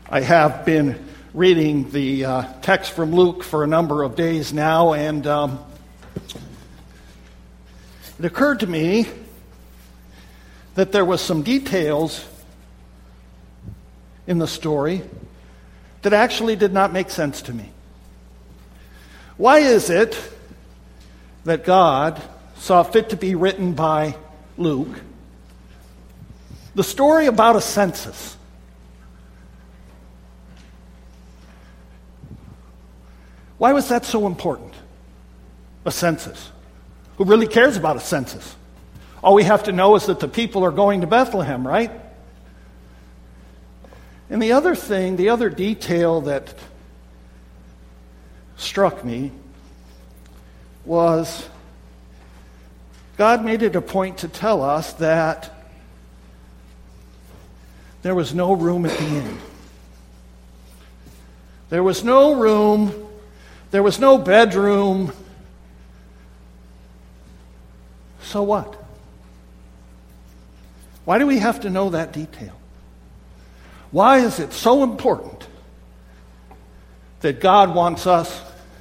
I have been reading the text from Luke for a number of days now, and it occurred to me that there was some details in the story that actually did not make sense to me. Why is it that God saw fit to be written by Luke the story about a census? Why was that so important? A census. Who really cares about a census? All we have to know is that the people are going to Bethlehem, right? And the other detail that struck me was God made it a point to tell us that there was no room at the inn. There was no room. There was no bedroom. So what? Why do we have to know that detail? Why is it so important that God wants us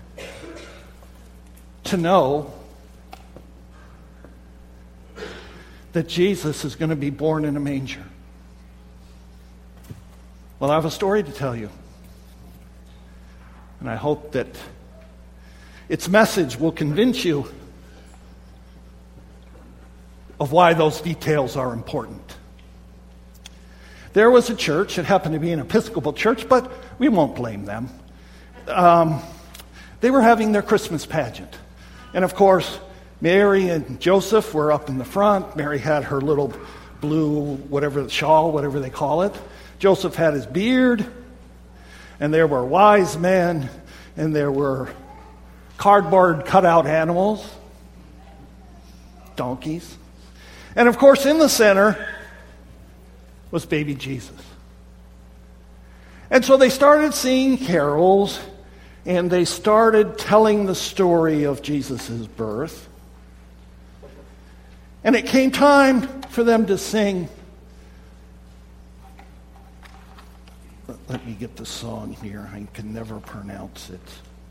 to know that Jesus is going to be born in a manger? Well, I have a story to tell you. And I hope that its message will convince you of why those details are important. There was a church, it happened to be an Episcopal church, but we won't blame them. They were having their Christmas pageant. And of course, Mary and Joseph were up in the front. Mary had her little blue, shawl, whatever they call it. Joseph had his beard. And there were wise men, and there were cardboard cutout animals, donkeys. And of course, in the center was baby Jesus. And so they started singing carols, and they started telling the story of Jesus' birth. And it came time for them to sing. Let me get the song here. I can never pronounce it.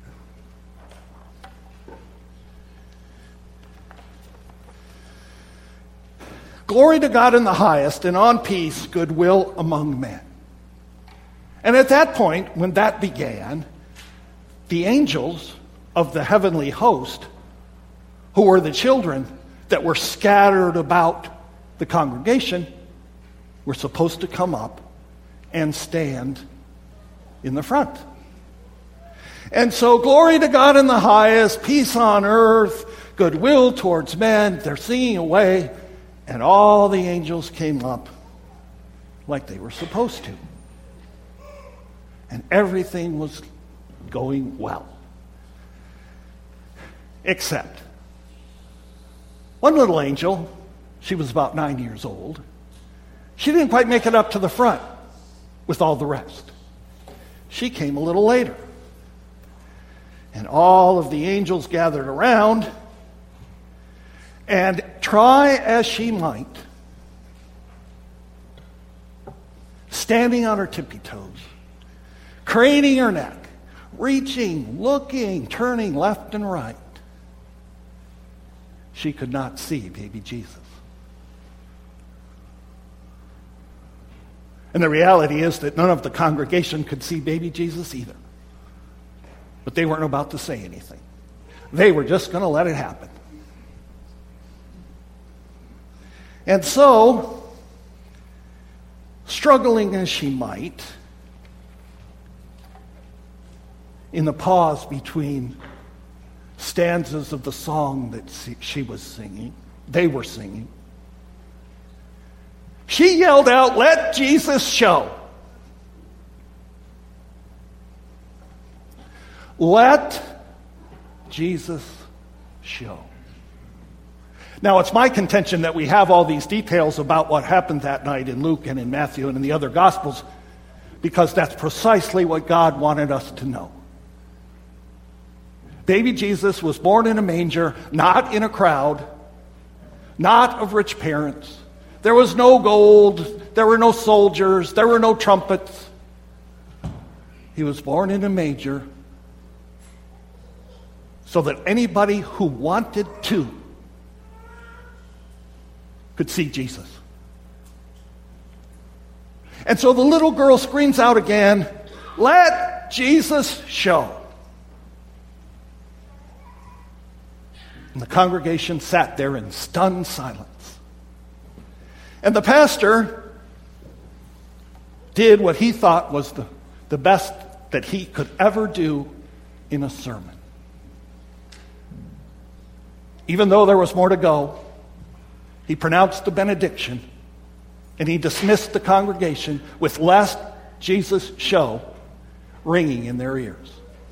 Glory to God in the highest, and on peace, goodwill among men. And at that point, when that began, the angels of the heavenly host, who were the children that were scattered about the congregation, were supposed to come up and stand in the front. And so, glory to God in the highest, peace on earth, goodwill towards men. They're singing away, and all the angels came up like they were supposed to. And everything was going well. Except one little angel, she was about 9 years old, she didn't quite make it up to the front with all the rest. She came a little later. And all of the angels gathered around, and try as she might, standing on her tippy toes, craning her neck, reaching, looking, turning left and right, she could not see baby Jesus. And the reality is that none of the congregation could see baby Jesus either. But they weren't about to say anything. They were just going to let it happen. And so, struggling as she might, in the pause between stanzas of the song that she was singing, they were singing, she yelled out, "Let Jesus show." Let Jesus show. Now, it's my contention that we have all these details about what happened that night in Luke and in Matthew and in the other Gospels because that's precisely what God wanted us to know. Baby Jesus was born in a manger, not in a crowd, not of rich parents. There was no gold, there were no soldiers, there were no trumpets. He was born in a manger so that anybody who wanted to could see Jesus. And so the little girl screams out again, "Let Jesus show." And the congregation sat there in stunned silence. And the pastor did what he thought was the best that he could ever do in a sermon. Even though there was more to go, he pronounced the benediction and he dismissed the congregation with "Let Jesus show" ringing in their ears.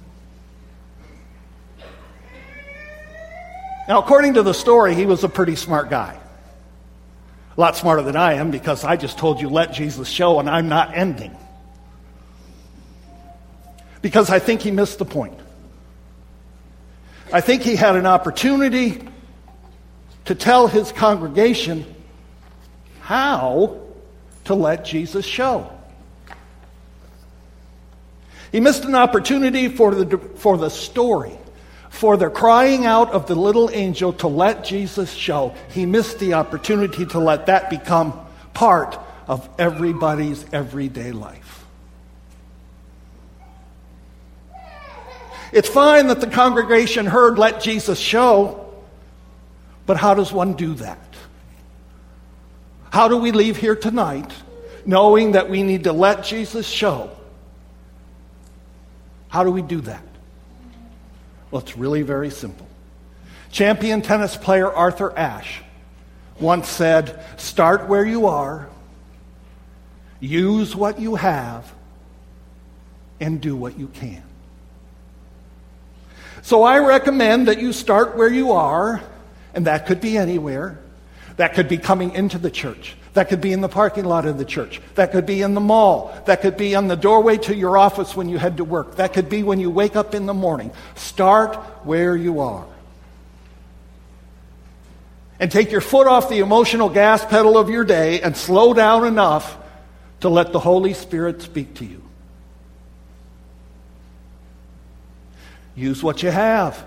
Now, according to the story, he was a pretty smart guy. A lot smarter than I am, because I just told you, "Let Jesus show," and I'm not ending. Because I think he missed the point. I think he had an opportunity to tell his congregation how to let Jesus show. He missed an opportunity for the story, for the crying out of the little angel to let Jesus show. He missed the opportunity to let that become part of everybody's everyday life. It's fine that the congregation heard "Let Jesus show," but how does one do that? How do we leave here tonight knowing that we need to let Jesus show? How do we do that? Well, it's really very simple. Champion tennis player Arthur Ashe once said, "Start where you are, use what you have, and do what you can." So I recommend that you start where you are, and that could be anywhere. That could be coming into the church. That could be in the parking lot of the church. That could be in the mall. That could be on the doorway to your office when you head to work. That could be when you wake up in the morning. Start where you are. And take your foot off the emotional gas pedal of your day and slow down enough to let the Holy Spirit speak to you. Use what you have.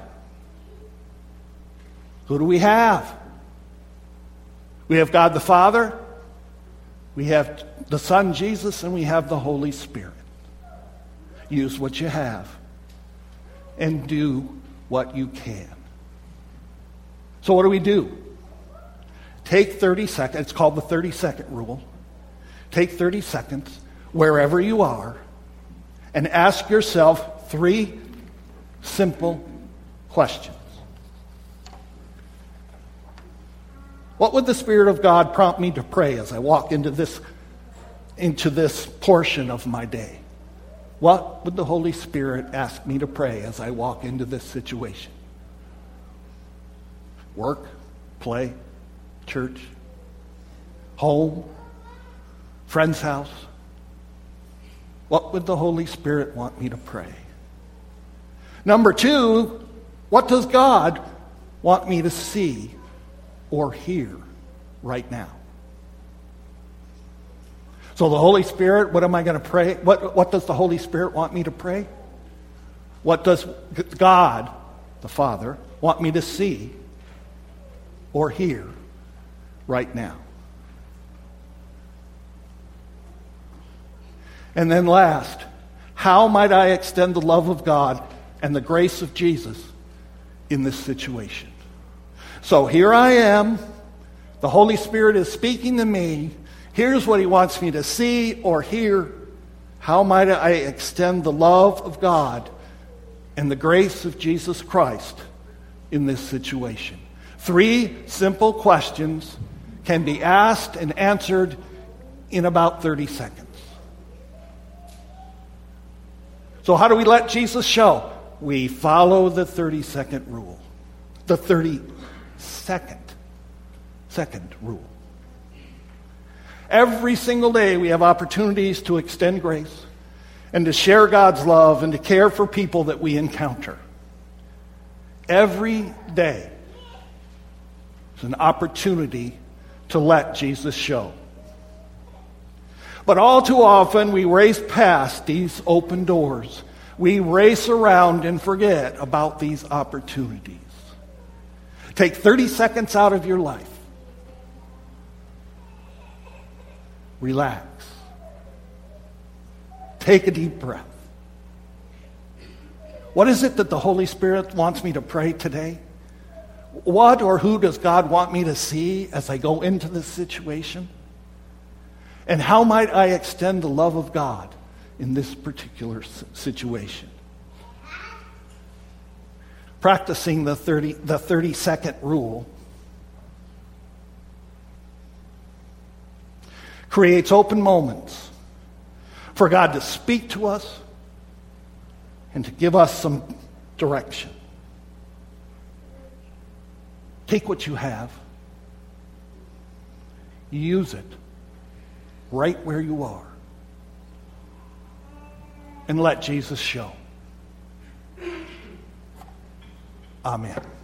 Who do we have? We have God the Father, we have the Son Jesus, and we have the Holy Spirit. Use what you have and do what you can. So what do? Take 30 seconds. It's called the 30-second rule. Take 30 seconds wherever you are and ask yourself 3 simple questions. What would the Spirit of God prompt me to pray as I walk into this portion of my day? What would the Holy Spirit ask me to pray as I walk into this situation? Work, play, church, home, friend's house. What would the Holy Spirit want me to pray? Number 2, what does God want me to see or hear right now? So the Holy Spirit, what am I going to pray? What does the Holy Spirit want me to pray? What does God, the Father, want me to see or hear right now? And then last, how might I extend the love of God and the grace of Jesus in this situation? So here I am. The Holy Spirit is speaking to me. Here's what he wants me to see or hear. How might I extend the love of God and the grace of Jesus Christ in this situation? 3 simple questions can be asked and answered in about 30 seconds. So how do we let Jesus show? We follow the 30-second rule. The 30-second rule. Every single day we have opportunities to extend grace and to share God's love and to care for people that we encounter. Every day is an opportunity to let Jesus show. But all too often, we race past these open doors. We race around and forget about these opportunities. Take 30 seconds out of your life. Relax. Take a deep breath. What is it that the Holy Spirit wants me to pray today? What or who does God want me to see as I go into this situation? And how might I extend the love of God in this particular situation? Practicing the 30-second rule creates open moments for God to speak to us and to give us some direction. Take what you have, use it right where you are, and let Jesus show. Amen.